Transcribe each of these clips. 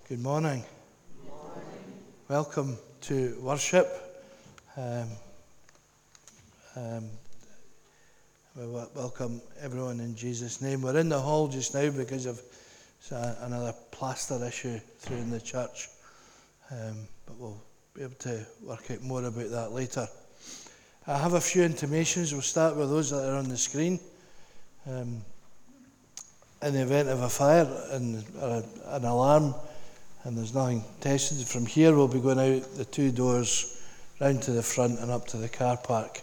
Good morning. Welcome to worship. We welcome everyone in Jesus' name. We're in the hall just now because of another plaster issue through in the church, but we'll be able to work out more about that later. I have a few intimations. We'll start with those that are on the screen. In the event of a fire and an alarm, and there's nothing tested, from here we'll be going out the two doors round to the front and up to the car park.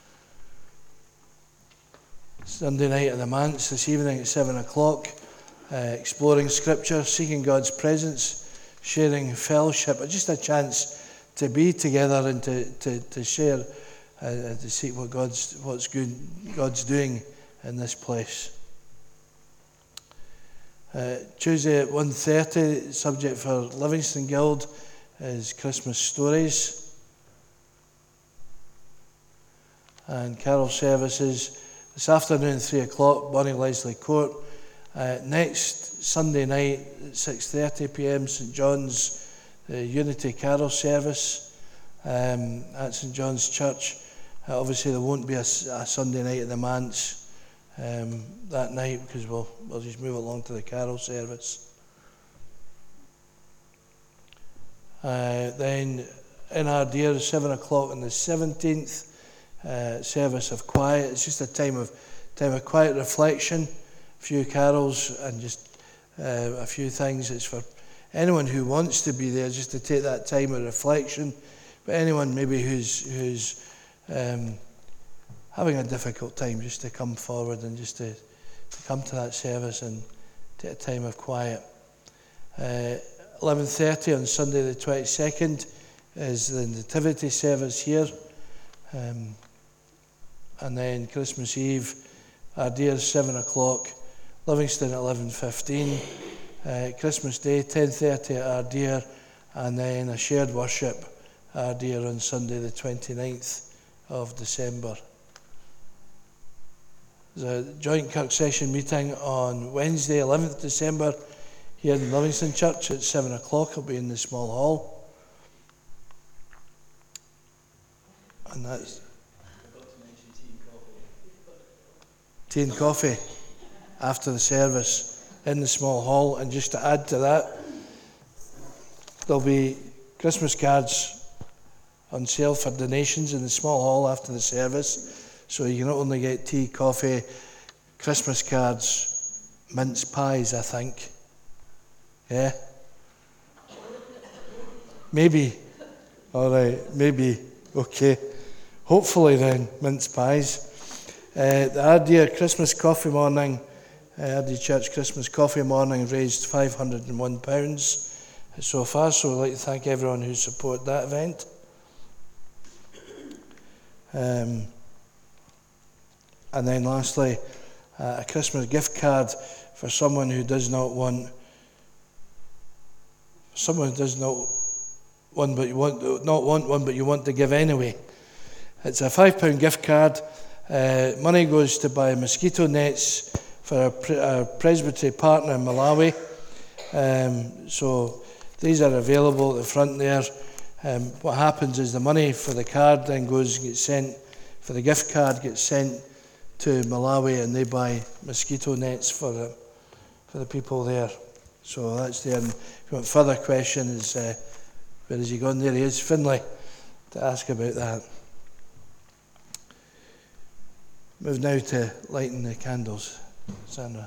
Sunday night at the manse this evening at 7 o'clock, exploring scripture, seeking God's presence, sharing fellowship, just a chance to be together and to share, to see what God's doing in this place. Tuesday at 1:30, subject for Livingston Guild is Christmas stories. And carol services this afternoon, 3 o'clock, Bonnie Leslie Court. Next Sunday night at 6:30 p.m, St John's Unity Carol service at St John's Church. Obviously there won't be a Sunday night at the manse that night, because we'll just move along to the carol service. Then in Ardere, 7 o'clock on the 17th, service of quiet. It's just a time of quiet reflection, a few carols and just a few things. It's for anyone who wants to be there, just to take that time of reflection. But anyone maybe who's having a difficult time, just to come forward and just to come to that service and take a time of quiet. 11:30 on Sunday the 22nd is the Nativity service here. And then Christmas Eve, Ardere 7 o'clock, Livingston at 11:15. Christmas Day 10:30 at Ardere, and then a shared worship Ardere on Sunday the 29th of December. There's a joint Kirk session meeting on Wednesday 11th December here in Livingston Church at 7 o'clock. It'll be in the small hall. And that's tea and coffee after the service in the small hall. And just to add to that, there'll be Christmas cards on sale for donations in the small hall after the service. So you can not only get tea, coffee, Christmas cards, mince pies, I think. Yeah? Maybe. All right, maybe. Okay. Hopefully then, mince pies. The Ardere Christmas Coffee Morning, Ardere Church Christmas Coffee Morning raised £501 so far, so I'd like to thank everyone who supported that event. And then lastly, a Christmas gift card for someone who does not want one, but you want to give anyway. It's a £5 gift card. Money goes to buy mosquito nets for our presbytery partner in Malawi. So these are available at the front there. What happens is the money for the card then gets sent, for the gift card gets sent to Malawi, and they buy mosquito nets for the people there. So that's there. And if you want further questions, where has he gone? There he is, Finlay, to ask about that. Move now to lighting the candles. Sandra.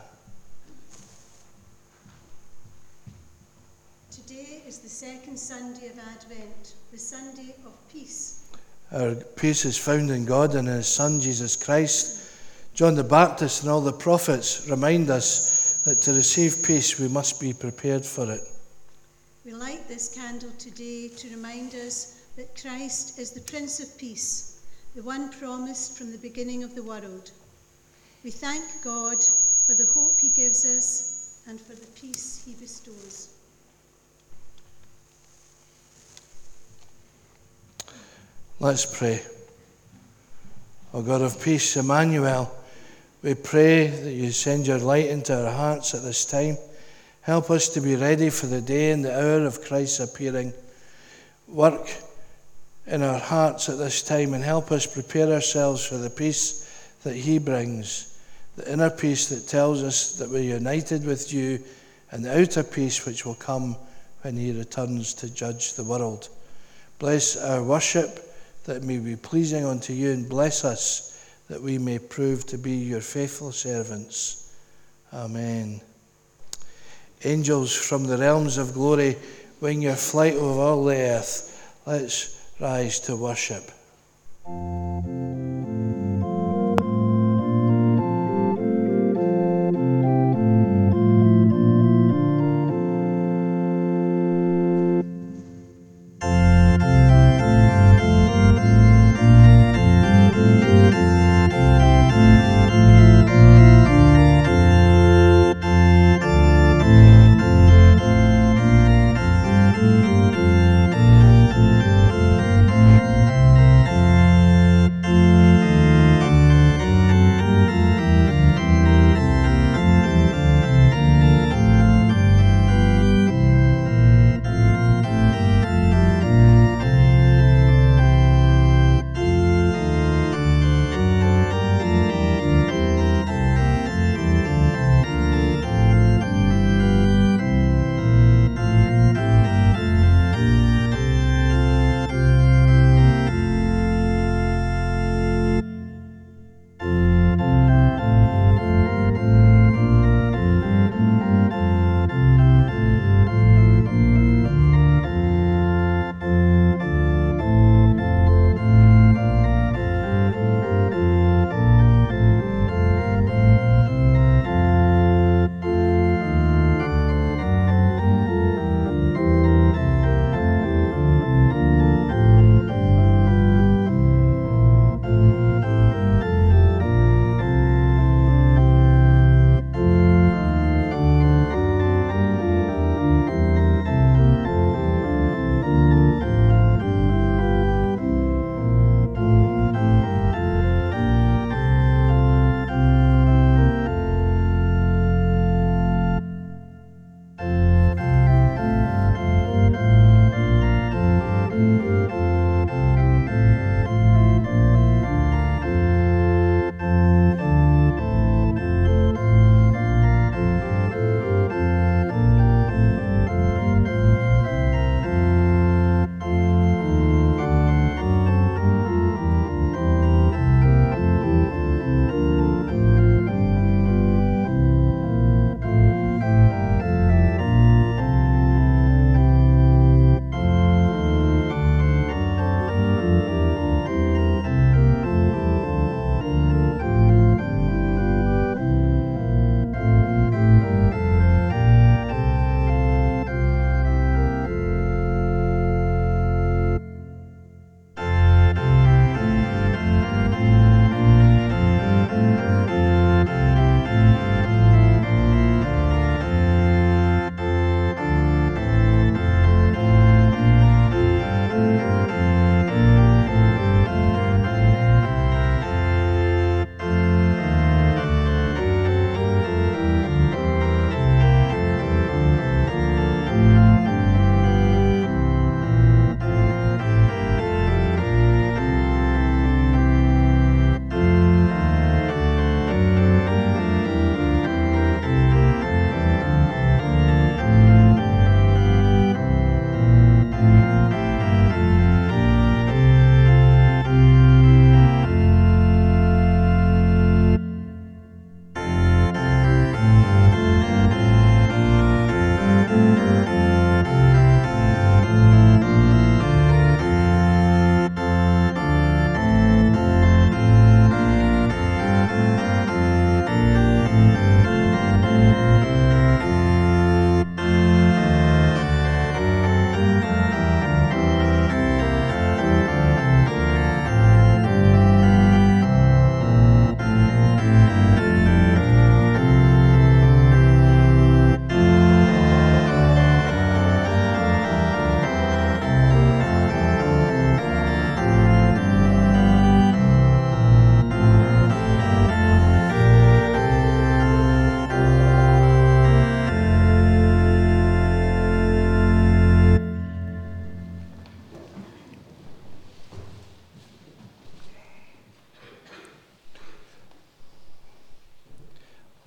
Today is the second Sunday of Advent, the Sunday of peace. Our peace is found in God and in His Son, Jesus Christ. John the Baptist and all the prophets remind us that to receive peace we must be prepared for it. We light this candle today to remind us that Christ is the Prince of Peace, the one promised from the beginning of the world. We thank God for the hope He gives us and for the peace He bestows. Let's pray. O God of peace, Emmanuel, we pray that you send your light into our hearts at this time. Help us to be ready for the day and the hour of Christ's appearing. Work in our hearts at this time and help us prepare ourselves for the peace that he brings, the inner peace that tells us that we're united with you, and the outer peace which will come when he returns to judge the world. Bless our worship, that it may be pleasing unto you, and bless us, that we may prove to be your faithful servants. Amen. Angels from the realms of glory, wing your flight over all the earth. Let's rise to worship.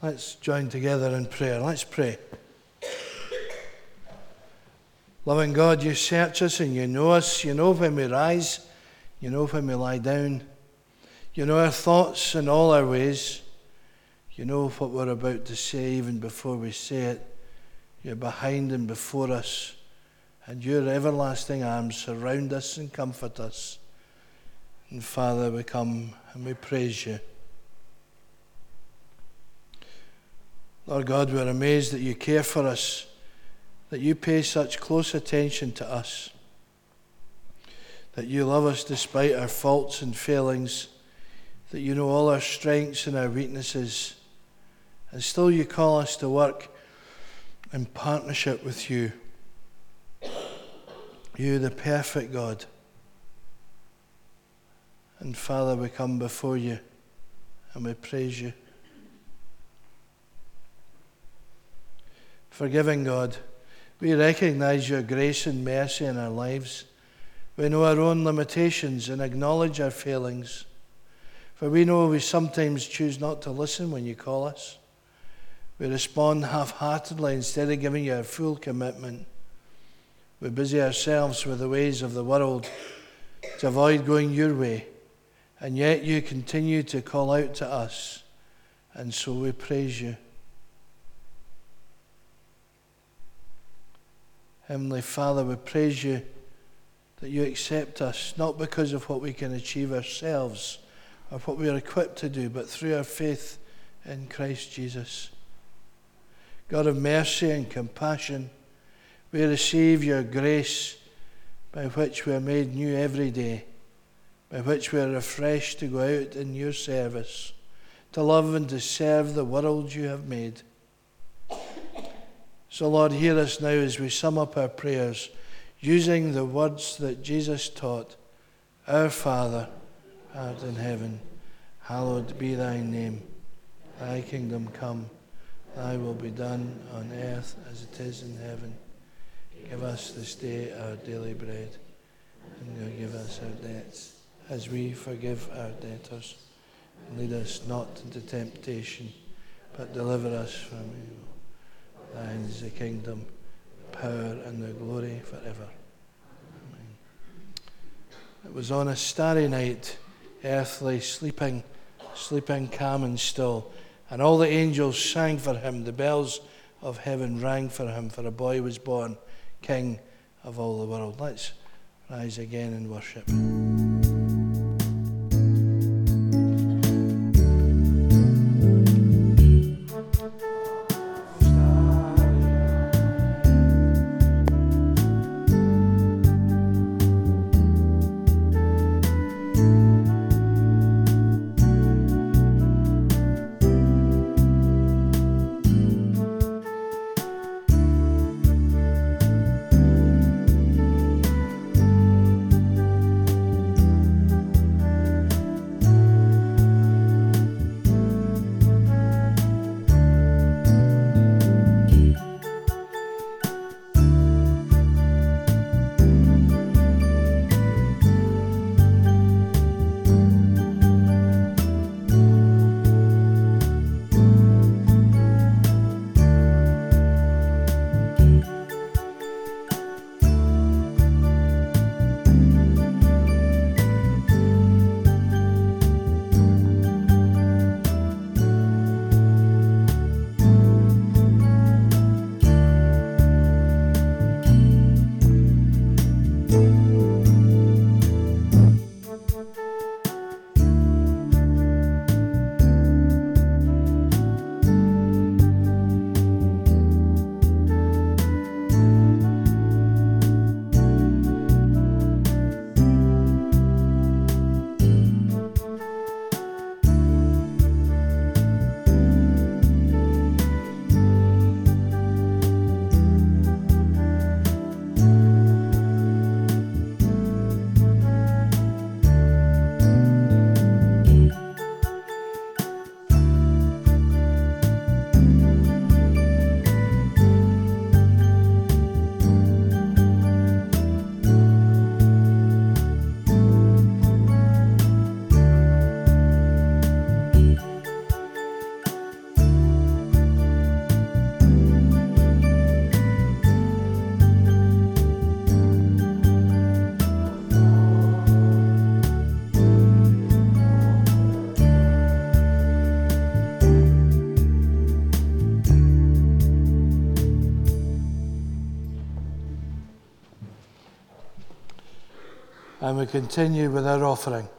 Let's join together in prayer. Let's pray. Loving God, you search us and you know us. You know when we rise. You know when we lie down. You know our thoughts and all our ways. You know what we're about to say even before we say it. You're behind and before us. And your everlasting arms surround us and comfort us. And Father, we come and we praise you. Lord God, we're amazed that you care for us, that you pay such close attention to us, that you love us despite our faults and failings, that you know all our strengths and our weaknesses, and still you call us to work in partnership with you. You, the perfect God. And Father, we come before you and we praise you. Forgiving God, we recognize your grace and mercy in our lives. We know our own limitations and acknowledge our failings. For we know we sometimes choose not to listen when you call us. We respond half-heartedly instead of giving you a full commitment. We busy ourselves with the ways of the world to avoid going your way. And yet you continue to call out to us. And so we praise you. Heavenly Father, we praise you that you accept us, not because of what we can achieve ourselves or what we are equipped to do, but through our faith in Christ Jesus. God of mercy and compassion, we receive your grace by which we are made new every day, by which we are refreshed to go out in your service, to love and to serve the world you have made. So Lord, hear us now as we sum up our prayers, using the words that Jesus taught. Our Father, art in heaven, hallowed be thy name. Thy kingdom come, thy will be done on earth as it is in heaven. Give us this day our daily bread, and give us our debts, as we forgive our debtors. And lead us not into temptation, but deliver us from evil. Thine is the kingdom, the power, and the glory forever. Amen. It was on a starry night, earthly sleeping calm and still, and all the angels sang for him. The bells of heaven rang for him, for a boy was born, King of all the world. Let's rise again in worship. And we continue with our offering.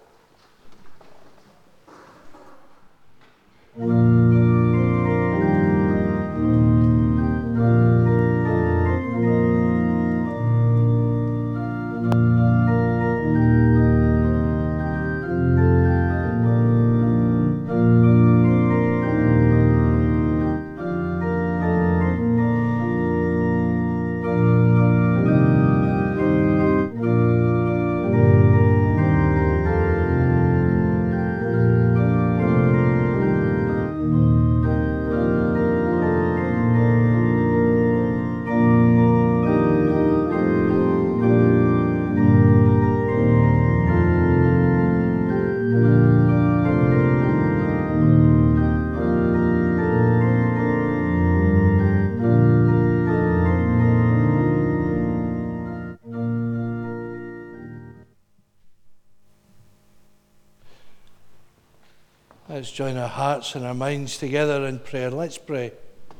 Let's join our hearts and our minds together in prayer. Let's pray.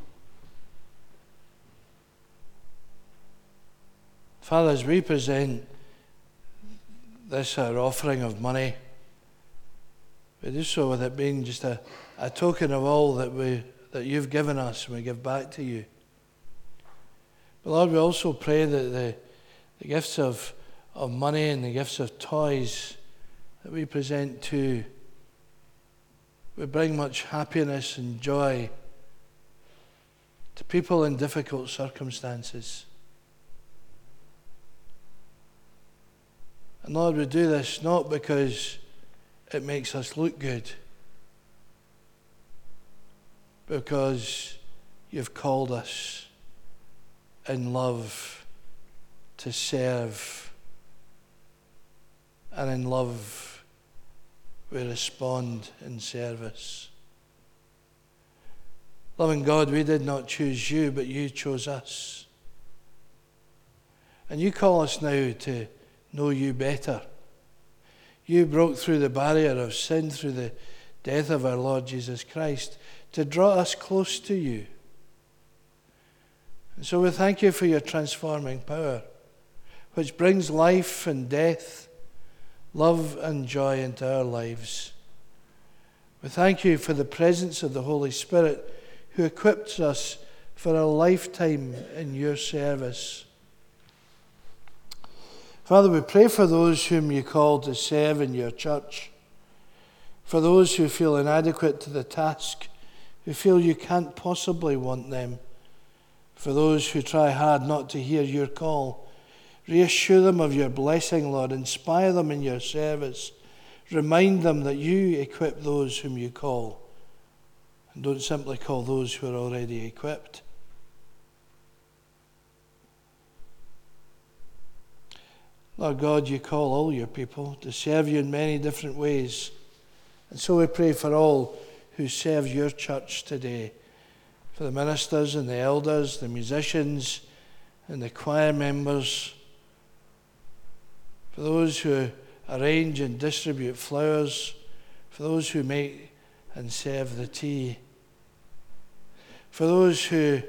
Father, as we present this, our offering of money, we do so with it being just a token of all that you've given us, and we give back to you. But Lord, we also pray that the gifts of money and the gifts of toys that we present to we bring much happiness and joy to people in difficult circumstances. And Lord, we do this not because it makes us look good, because you've called us in love to serve, and in love we respond in service. Loving God, we did not choose you, but you chose us. And you call us now to know you better. You broke through the barrier of sin through the death of our Lord Jesus Christ to draw us close to you. And so we thank you for your transforming power, which brings life and death, love and joy into our lives. We thank you for the presence of the Holy Spirit who equips us for a lifetime in your service. Father, we pray for those whom you call to serve in your church, for those who feel inadequate to the task, who feel you can't possibly want them, for those who try hard not to hear your call. Reassure them of your blessing, Lord. Inspire them in your service. Remind them that you equip those whom you call, and don't simply call those who are already equipped. Lord God, you call all your people to serve you in many different ways. And so we pray for all who serve your church today, for the ministers and the elders, the musicians and the choir members, for those who arrange and distribute flowers, for those who make and serve the tea, for those who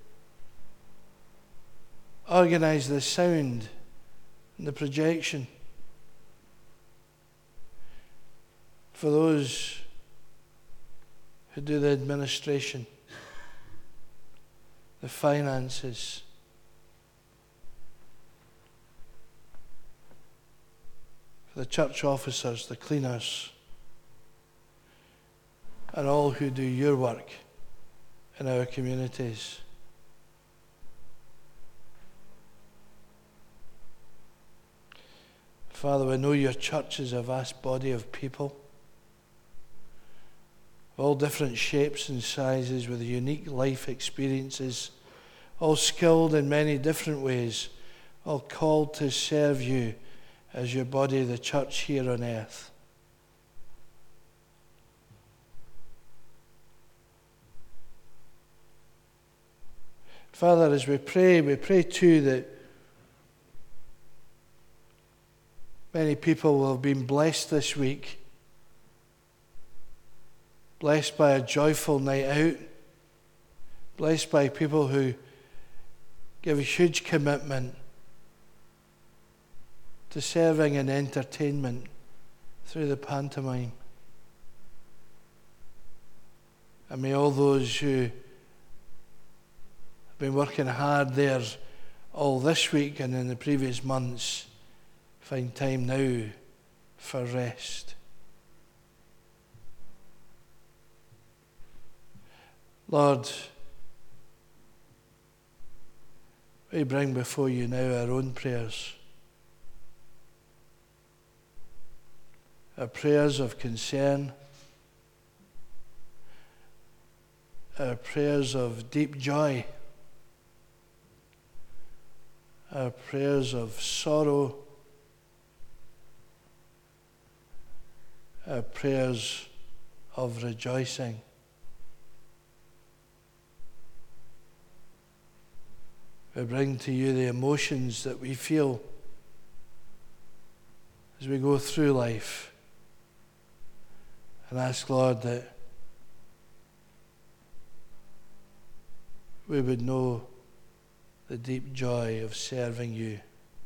organize the sound and the projection, for those who do the administration, the finances, for the church officers, the cleaners, and all who do your work in our communities. Father, we know your church is a vast body of people, of all different shapes and sizes, with unique life experiences, all skilled in many different ways, all called to serve you as your body, the church here on earth. Father, as we pray too that many people will have been blessed this week, blessed by a joyful night out, blessed by people who give a huge commitment to serving and entertainment through the pantomime. And may all those who have been working hard there all this week and in the previous months find time now for rest. Lord, we bring before you now our own prayers. Our prayers of concern, our prayers of deep joy, our prayers of sorrow, our prayers of rejoicing. We bring to you the emotions that we feel as we go through life, and ask, Lord, that we would know the deep joy of serving you.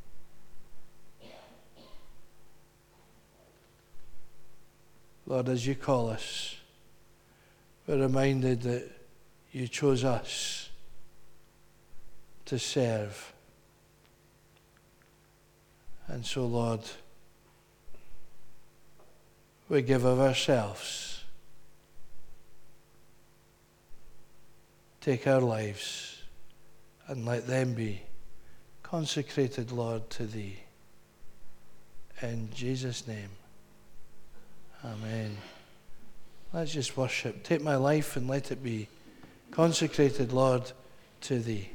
Lord, as you call us, we're reminded that you chose us to serve. And so, Lord, we give of ourselves. Take our lives and let them be consecrated, Lord, to thee. In Jesus' name, amen. Let's just worship. Take my life and let it be consecrated, Lord, to thee.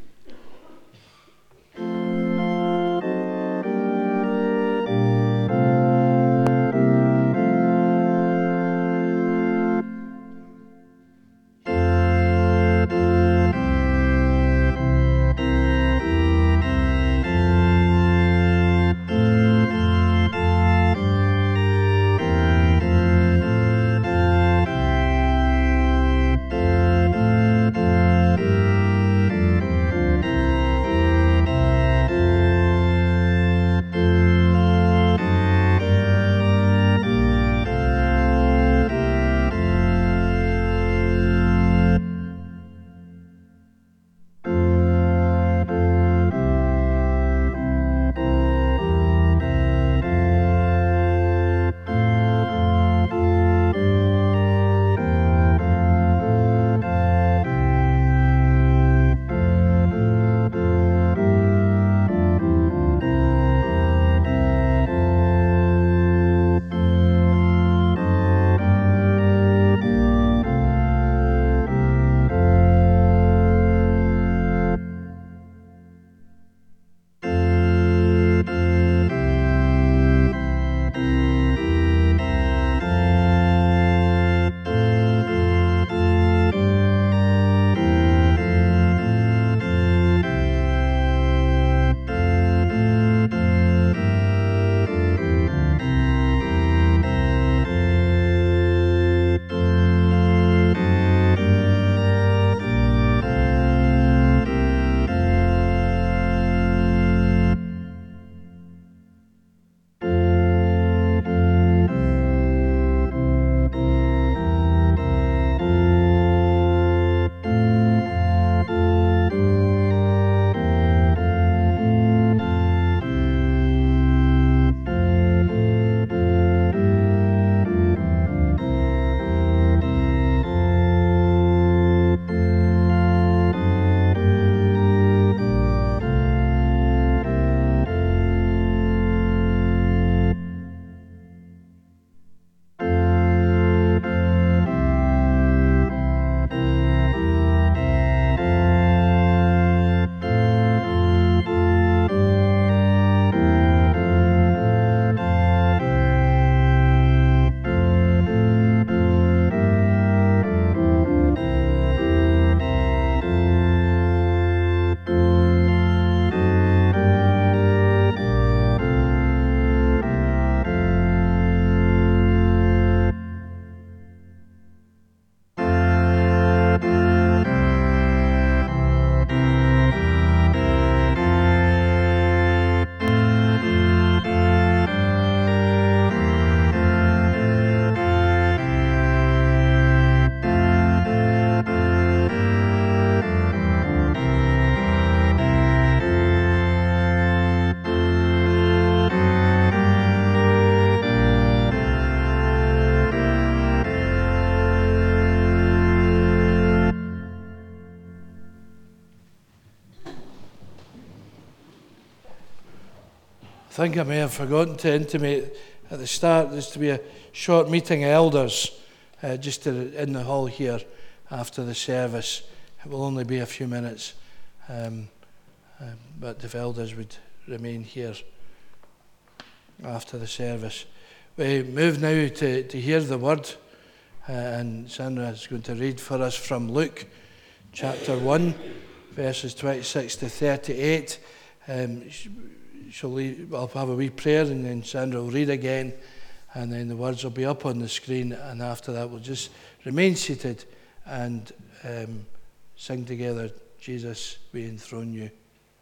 I think I may have forgotten to intimate at the start there's to be a short meeting of elders just in the hall here after the service. It will only be a few minutes, but if elders would remain here after the service. We move now to hear the word, and Sandra is going to read for us from Luke chapter 1, verses 26 to 38. I'll have a wee prayer, and then Sandra will read again, and then the words will be up on the screen, and after that we'll just remain seated and sing together, Jesus, we enthrone you.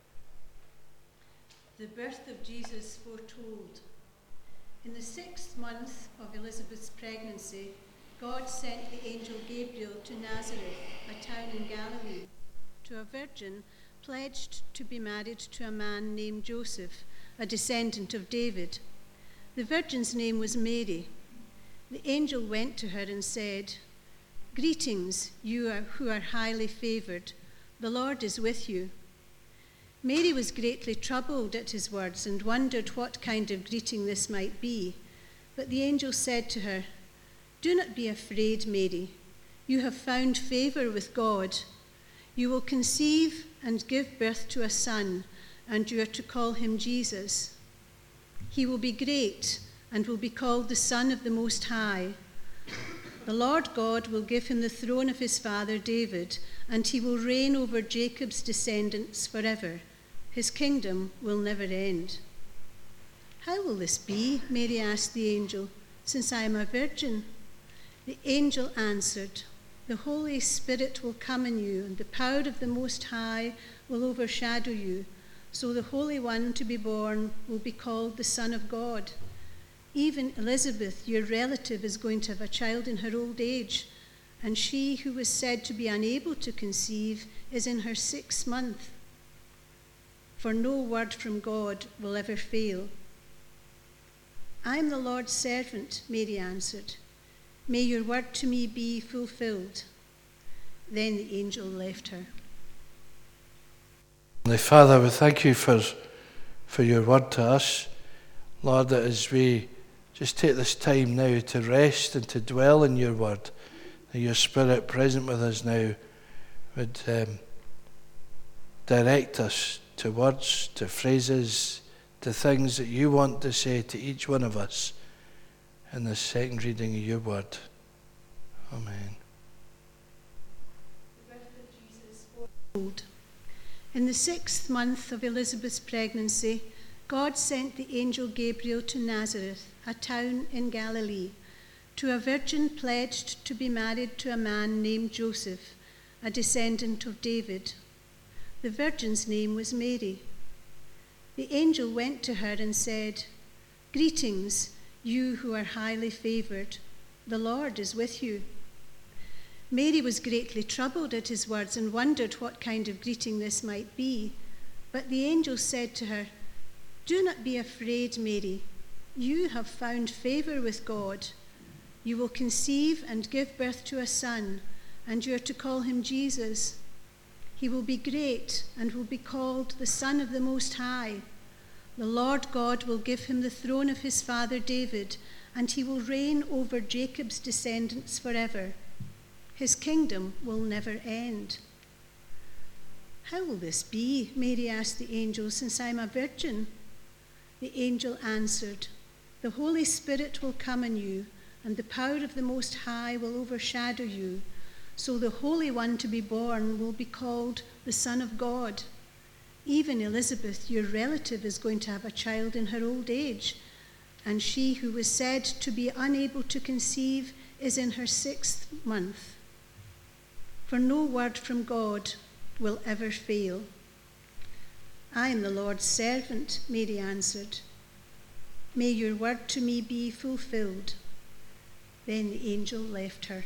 The birth of Jesus foretold. In the 6th month of Elizabeth's pregnancy, God sent the angel Gabriel to Nazareth, a town in Galilee, to a virgin pledged to be married to a man named Joseph, a descendant of David. The virgin's name was Mary. The angel went to her and said, "Greetings, who are highly favored. The Lord is with you." Mary was greatly troubled at his words and wondered what kind of greeting this might be. But the angel said to her, "Do not be afraid, Mary. You have found favor with God. You will conceive and give birth to a son, and you are to call him Jesus. He will be great and will be called the Son of the Most High. The Lord God will give him the throne of his father David, and he will reign over Jacob's descendants forever. His kingdom will never end." "How will this be?" Mary asked the angel, "since I am a virgin?" The angel answered, "The Holy Spirit will come on you, and the power of the Most High will overshadow you. So the Holy One to be born will be called the Son of God. Even Elizabeth, your relative, is going to have a child in her old age, and she who was said to be unable to conceive is in her 6th month. For no word from God will ever fail." "I am the Lord's servant," Mary answered. "May your word to me be fulfilled." Then the angel left her. Father, we thank you for your word to us. Lord, that as we just take this time now to rest and to dwell in your word, that your Spirit present with us now would direct us to words, to phrases, to things that you want to say to each one of us in the second reading of your word. Amen. The birth of Jesus foretold. In the 6th month of Elizabeth's pregnancy, God sent the angel Gabriel to Nazareth, a town in Galilee, to a virgin pledged to be married to a man named Joseph, a descendant of David. The virgin's name was Mary. The angel went to her and said, "Greetings, you who are highly favored. The Lord is with you." Mary was greatly troubled at his words and wondered what kind of greeting this might be. But the angel said to her, "Do not be afraid, Mary. You have found favor with God. You will conceive and give birth to a son, and you are to call him Jesus. He will be great and will be called the Son of the Most High. The Lord God will give him the throne of his father David, and he will reign over Jacob's descendants forever. His kingdom will never end." "How will this be?" Mary asked the angel, "since I am a virgin?" The angel answered, "The Holy Spirit will come on you, and the power of the Most High will overshadow you. So the Holy One to be born will be called the Son of God. Even Elizabeth, your relative, is going to have a child in her old age, and she who was said to be unable to conceive is in her 6th month. For no word from God will ever fail." "I am the Lord's servant," Mary answered. "May your word to me be fulfilled." Then the angel left her.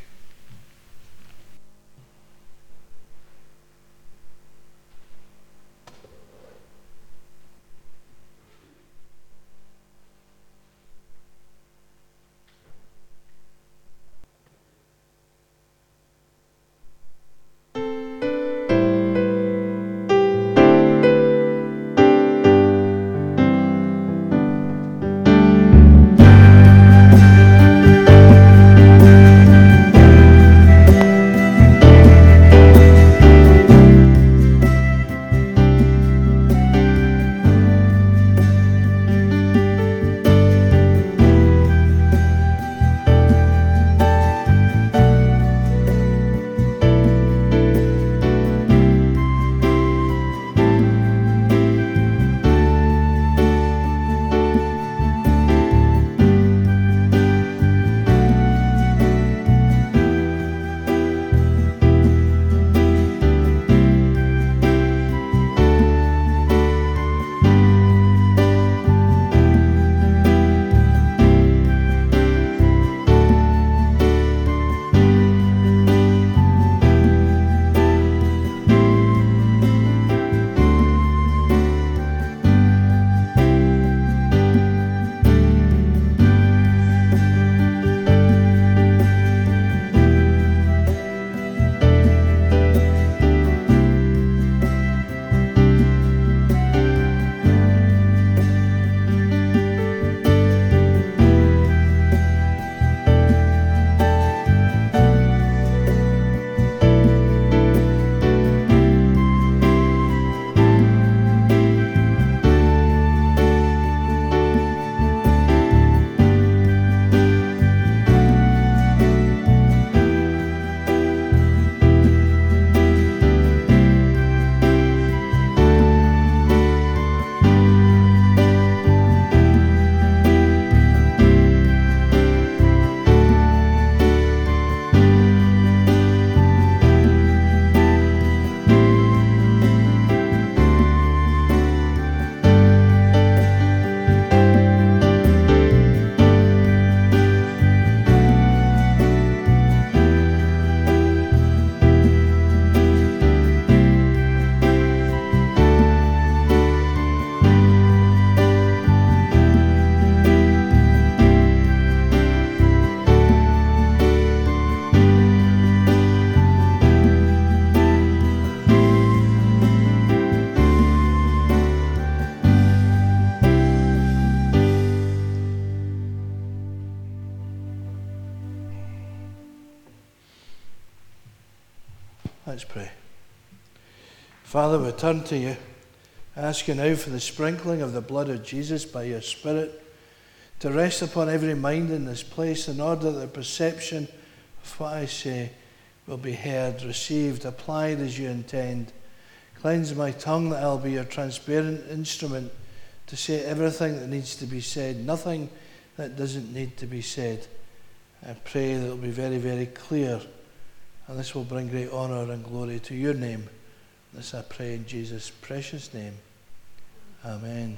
Let's pray. Father, we turn to you, ask you now for the sprinkling of the blood of Jesus by your Spirit to rest upon every mind in this place, in order that the perception of what I say will be heard, received, applied as you intend. Cleanse my tongue that I'll be your transparent instrument to say everything that needs to be said, nothing that doesn't need to be said. I pray that it will be very, very clear, and this will bring great honour and glory to your name. This I pray in Jesus' precious name. Amen.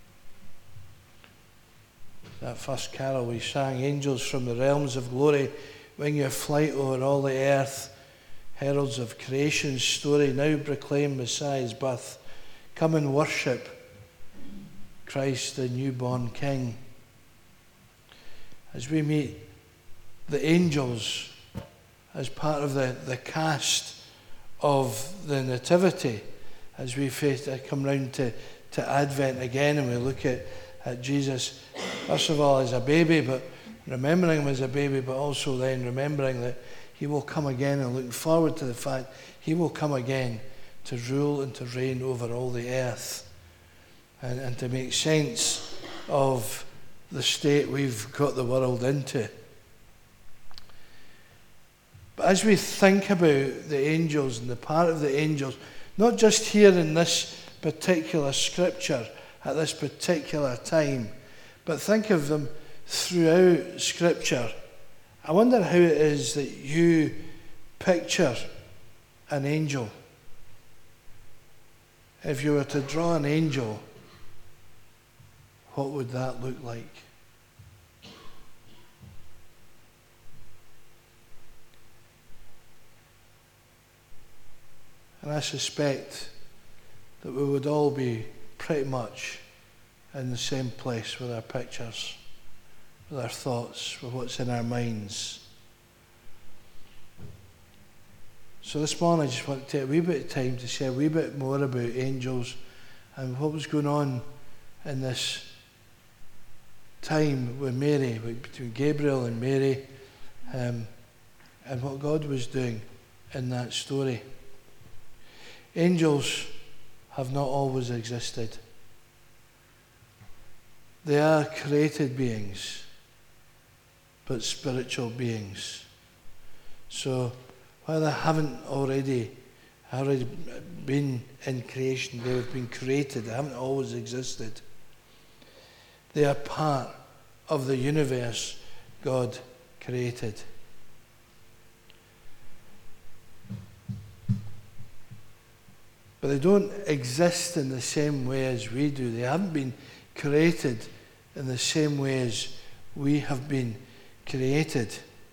That first carol we sang, angels from the realms of glory, wing your flight over all the earth. Heralds of creation's story, now proclaim Messiah's birth. Come and worship Christ, the newborn King. As we meet the angels as part of the cast of the Nativity, as we come round to Advent again, and we look at Jesus, first of all as a baby, but remembering him as a baby, but also then remembering that he will come again, and looking forward to the fact he will come again to rule and to reign over all the earth, and to make sense of the state we've got the world into. But as we think about the angels and the part of the angels, not just here in this particular scripture at this particular time, but think of them throughout scripture, I wonder how it is that you picture an angel. If you were to draw an angel, what would that look like? And I suspect that we would all be pretty much in the same place with our pictures, with our thoughts, with what's in our minds. So this morning I just want to take a wee bit of time to say a wee bit more about angels and what was going on in this time with Mary, between Gabriel and Mary, and what God was doing in that story. Angels have not always existed. They are created beings, but spiritual beings. So while they haven't already been in creation, they have been created, they haven't always existed. They are part of the universe God created. But they don't exist in the same way as we do. They haven't been created in the same way as we have been created.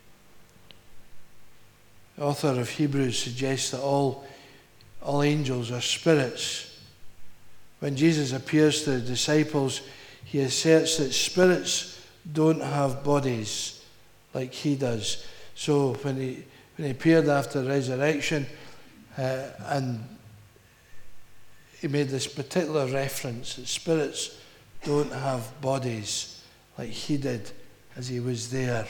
The author of Hebrews suggests that all angels are spirits. When Jesus appears to the disciples, he asserts that spirits don't have bodies like he does. So when he appeared after the resurrection, and he made this particular reference that spirits don't have bodies like he did as he was there.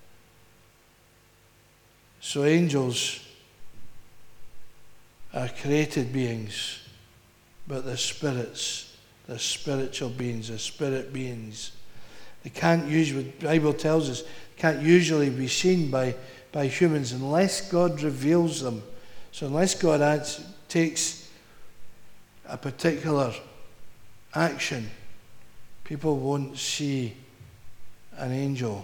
So angels are created beings, but they're spirits. They're spiritual beings. They're spirit beings. They can't usually, the Bible tells us, can't usually be seen by humans unless God reveals them. So unless God takes a particular action, people won't see an angel.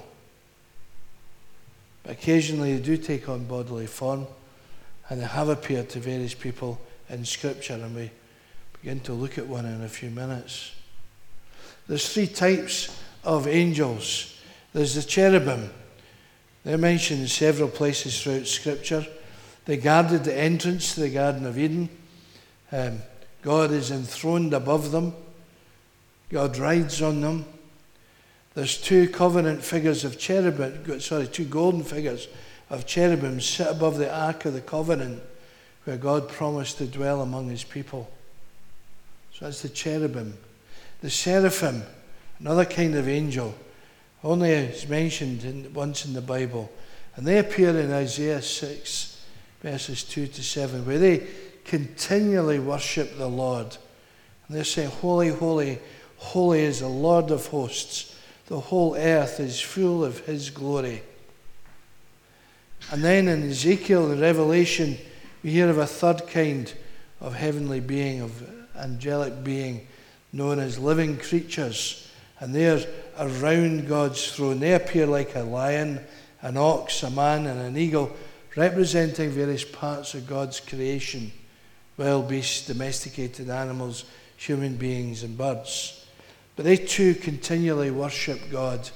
But occasionally they do take on bodily form, and they have appeared to various people in Scripture, and we begin to look at one in a few minutes. There's three types of angels. There's the cherubim. They're mentioned in several places throughout Scripture. They guarded the entrance to the Garden of Eden. God is enthroned above them. God rides on them. There's two covenant figures of cherubim, two golden figures of cherubim sit above the Ark of the Covenant, where God promised to dwell among his people. So that's the cherubim. The seraphim, another kind of angel, only is mentioned once in the Bible. And they appear in Isaiah 6. verses 2 to 7, where they continually worship the Lord. And they're saying, "Holy, holy, holy is the Lord of hosts. The whole earth is full of his glory." And then in Ezekiel and Revelation, we hear of a third kind of heavenly being, of angelic being, known as living creatures. And they're around God's throne. They appear like a lion, an ox, a man, and an eagle, representing various parts of God's creation: wild beasts, domesticated animals, human beings, and birds. But they too continually worship God.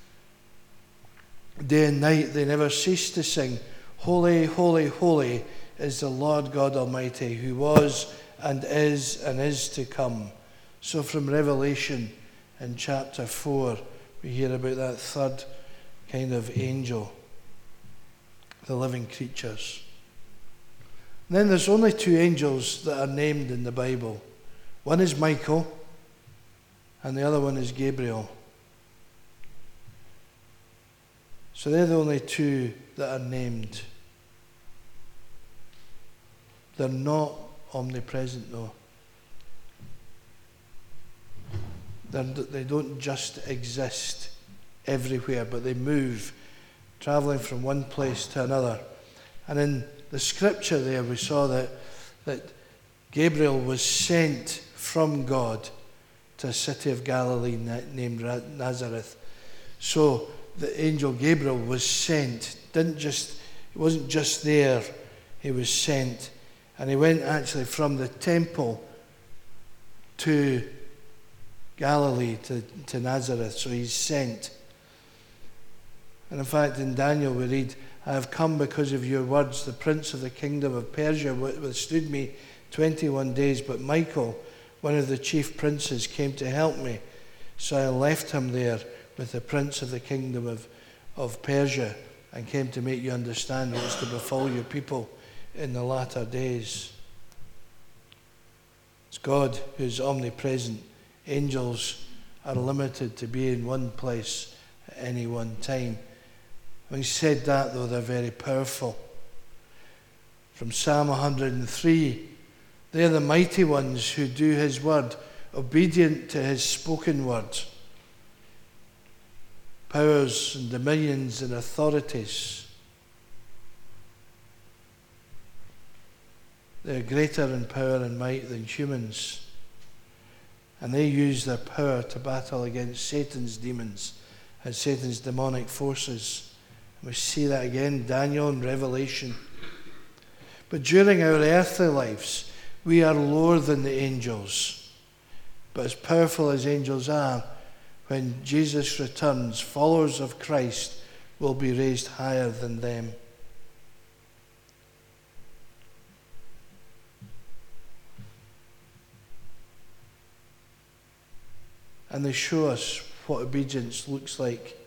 Day and night they never cease to sing, "Holy, holy, holy is the Lord God Almighty, who was and is to come." So from Revelation in chapter 4, we hear about that third kind of angel, the living creatures. And then there's only two angels that are named in the Bible. One is Michael, and the other one is Gabriel. So they're the only two that are named. They're not omnipresent, though. They don't just exist everywhere, but they move, traveling from one place to another. And in the scripture there, we saw that Gabriel was sent from God to a city of Galilee named Nazareth. So the angel Gabriel was sent. He wasn't just there, he was sent. And he went actually from the temple to Galilee, to Nazareth. So he's sent. And in fact, in Daniel we read, "I have come because of your words. The prince of the kingdom of Persia withstood me 21 days, but Michael, one of the chief princes, came to help me. So I left him there with the prince of the kingdom of Persia, and came to make you understand what is to befall your people in the latter days." It's God who's omnipresent. Angels are limited to be in one place at any one time. Having said that, though, they're very powerful. From Psalm 103, they're the mighty ones who do his word, obedient to his spoken word. Powers and dominions and authorities. They're greater in power and might than humans. And they use their power to battle against Satan's demons and Satan's demonic forces. And we see that again in Daniel and Revelation. But during our earthly lives, we are lower than the angels. But as powerful as angels are, when Jesus returns, followers of Christ will be raised higher than them. And they show us what obedience looks like.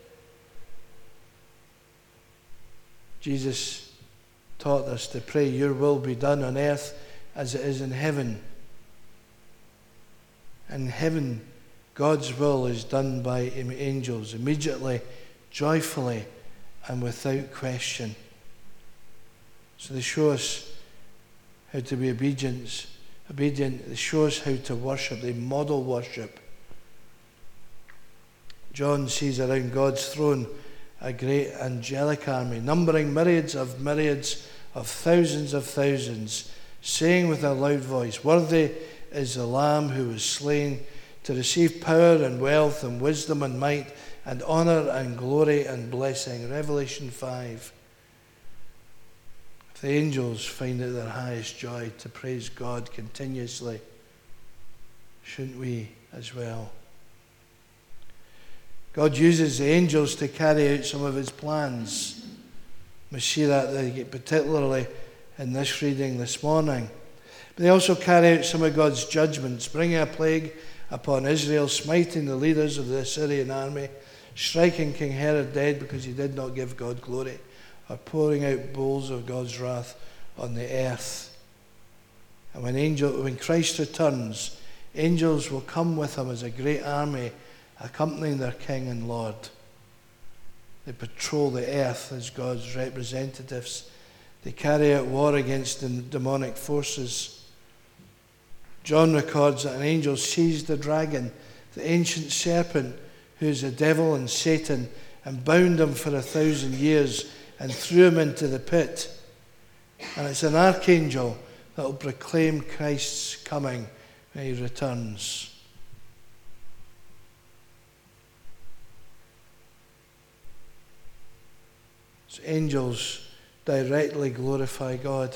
Jesus taught us to pray, "Your will be done on earth as it is in heaven." In heaven, God's will is done by angels immediately, joyfully, and without question. So they show us how to be obedient. They show us how to worship. They model worship. John sees around God's throne a great angelic army, numbering myriads of thousands, saying with a loud voice, "Worthy is the Lamb who was slain to receive power and wealth and wisdom and might and honor and glory and blessing." Revelation 5. If the angels find it their highest joy to praise God continuously, shouldn't we as well? God uses the angels to carry out some of his plans. We see that particularly in this reading this morning. But they also carry out some of God's judgments, bringing a plague upon Israel, smiting the leaders of the Assyrian army, striking King Herod dead because he did not give God glory, or pouring out bowls of God's wrath on the earth. And when Christ returns, angels will come with him as a great army, accompanying their King and Lord. They patrol the earth as God's representatives. They carry out war against the demonic forces. John records that an angel seized the dragon, the ancient serpent, who is the devil and Satan, and bound him for 1,000 years and threw him into the pit. And it's an archangel that will proclaim Christ's coming when he returns. So angels directly glorify God.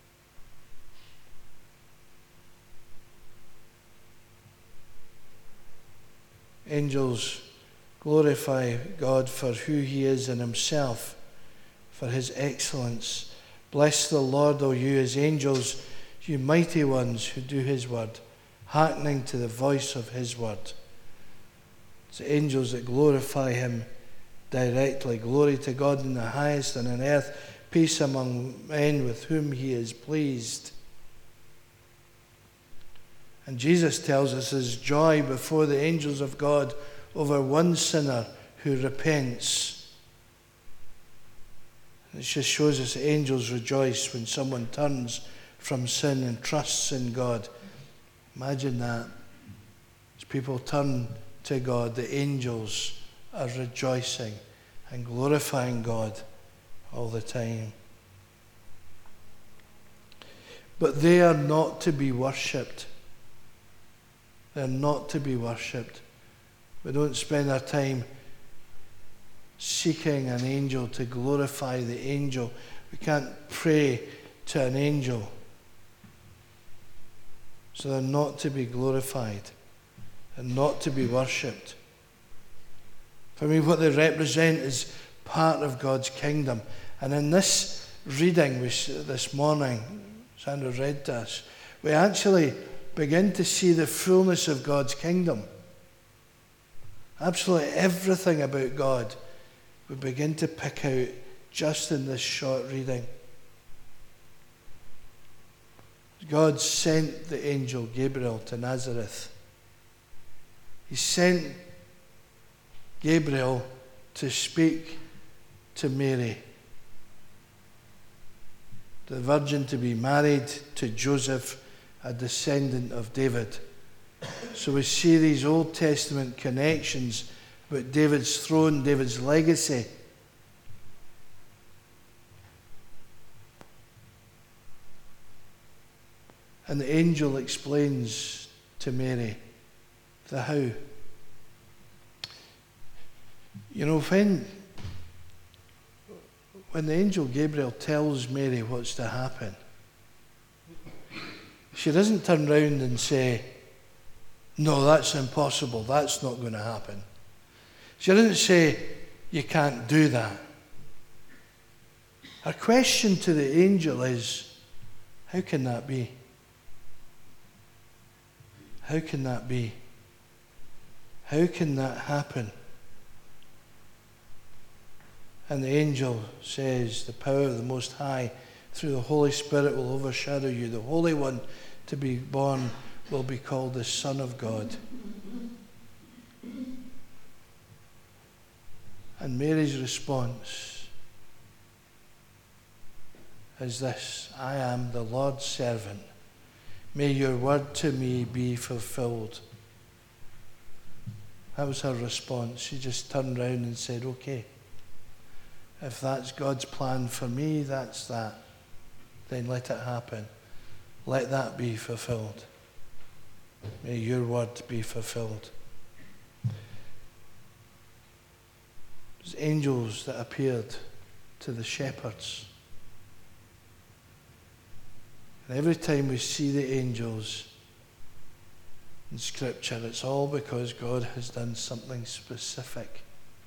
Angels glorify God for who he is in himself, for his excellence. Bless the Lord, O you his angels, you mighty ones who do his word, hearkening to the voice of his word. It's the angels that glorify him directly. Glory to God in the highest, and on earth peace among men with whom he is pleased. And Jesus tells us his joy before the angels of God over one sinner who repents. It just shows us the angels rejoice when someone turns from sin and trusts in God. Imagine that. As people turn to God, the angels are rejoicing and glorifying God all the time. But they are not to be worshipped. They're not to be worshipped. We don't spend our time seeking an angel to glorify the angel. We can't pray to an angel. So they're not to be glorified. They're not to be worshipped. For me, what they represent is part of God's kingdom. And in this reading this morning, Sandra read to us, we actually begin to see the fullness of God's kingdom. Absolutely everything about God we begin to pick out just in this short reading. God sent the angel Gabriel to Nazareth. He sent Gabriel to speak to Mary, the virgin to be married to Joseph, a descendant of David. So we see these Old Testament connections about David's throne, David's legacy. And the angel explains to Mary the how. You know, when the angel Gabriel tells Mary what's to happen, she doesn't turn round and say, no, that's impossible, that's not going to happen. She doesn't say, you can't do that. Her question to the angel is, how can that be? How can that be? How can that happen? And the angel says, the power of the Most High through the Holy Spirit will overshadow you. The Holy One to be born will be called the Son of God. And Mary's response is this: I am the Lord's servant. May your word to me be fulfilled. That was her response. She just turned around and said, okay, if that's God's plan for me, that's that. Then let it happen. Let that be fulfilled. May your word be fulfilled. There's angels that appeared to the shepherds. And every time we see the angels in Scripture, it's all because God has done something specific.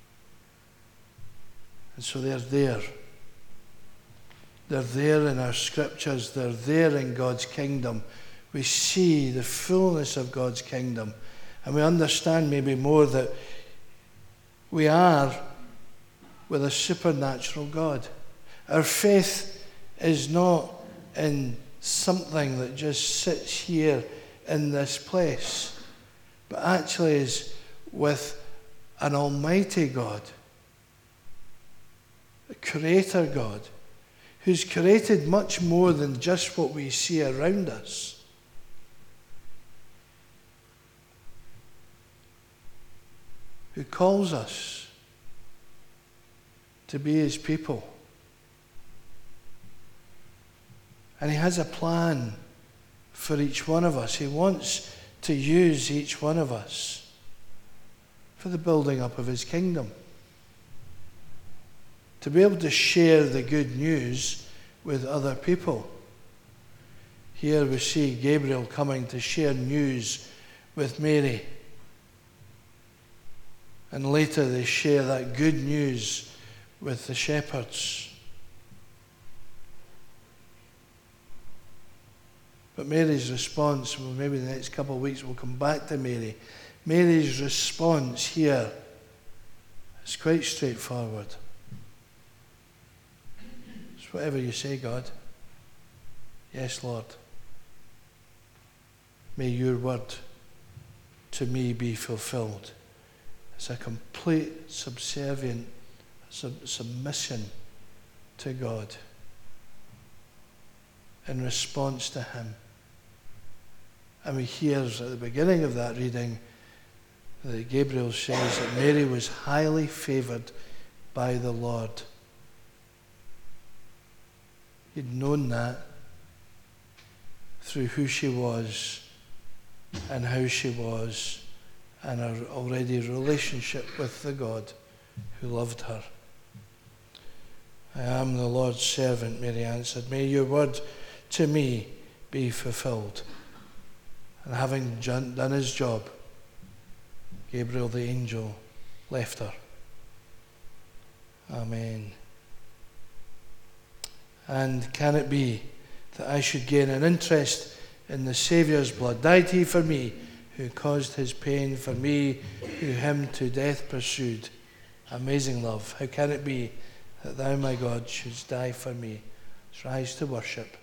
And so they're there. They're there in our Scriptures. They're there in God's kingdom. We see the fullness of God's kingdom. And we understand maybe more that we are with a supernatural God. Our faith is not in something that just sits here in this place, but actually is with an almighty God, a creator God, who's created much more than just what we see around us. Who calls us to be his people. And he has a plan for each one of us. He wants to use each one of us for the building up of his kingdom. To be able to share the good news with other people. Here we see Gabriel coming to share news with Mary. And later they share that good news with the shepherds. But Mary's response, well, maybe the next couple of weeks we'll come back to Mary. Mary's response here is quite straightforward. It's whatever you say, God. Yes, Lord. May your word to me be fulfilled. It's a complete subservient submission to God in response to him. And we hear at the beginning of that reading that Gabriel says that Mary was highly favoured by the Lord. He'd known that through who she was and how she was and her already relationship with the God who loved her. I am the Lord's servant, Mary answered. May your word to me be fulfilled. And having done his job, Gabriel the angel left her. Amen. And can it be that I should gain an interest in the Saviour's blood? Died he for me, who caused his pain, for me, who him to death pursued. Amazing love. How can it be that thou, my God, shouldst die for me? Let's rise to worship.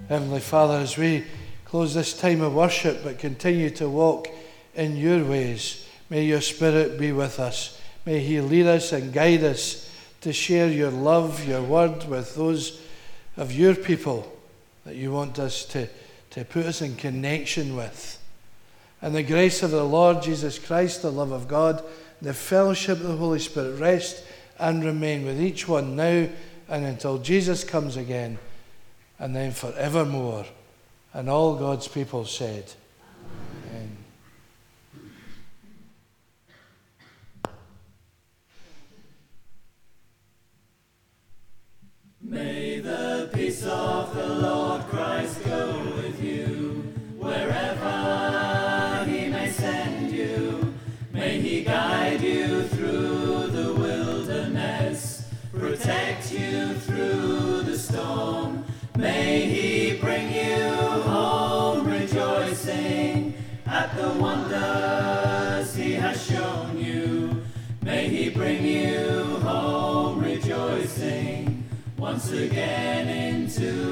Heavenly Father, as we close this time of worship but continue to walk in your ways, may your Spirit be with us. May he lead us and guide us to share your love, your word with those of your people that you want us to put us in connection with. And the grace of the Lord Jesus Christ, the love of God, the fellowship of the Holy Spirit rest and remain with each one now and until Jesus comes again, and then forevermore. And all God's people said, Amen. May the peace of the Lord Christ go with you, wherever he may send you. May he guide you through the wilderness, protect you through the storm. May he bring you home rejoicing at the wonders he has shown you. May he bring you home rejoicing once again into